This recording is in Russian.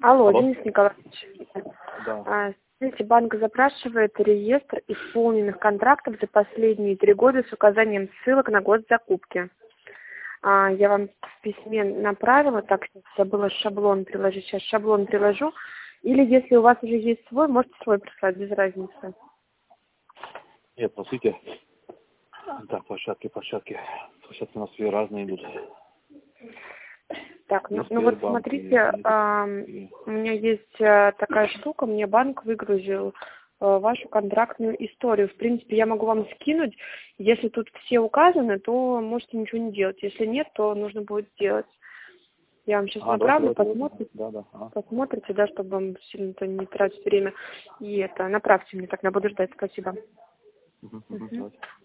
Алло, Алло? Денис Николаевич. Да. Смотрите, банк запрашивает реестр исполненных контрактов за последние 3 года с указанием ссылок на год закупки. Я вам в письме направила, так забыла шаблон приложить. Сейчас шаблон приложу. Или если у вас уже есть свой, можете свой прислать, без разницы. Нет, простите. Так, площадки. Площадки у нас все разные идут. Так, ну вот Сбербанк смотрите, у меня есть такая штука, мне банк выгрузил вашу контрактную историю. В принципе, я могу вам скинуть. Если тут все указаны, то можете ничего не делать. Если нет, то нужно будет сделать. Я вам сейчас направлю, посмотрите, посмотрите, да, чтобы вам сильно-то не тратить время. И это, направьте мне, тогда буду ждать. Спасибо. Давайте.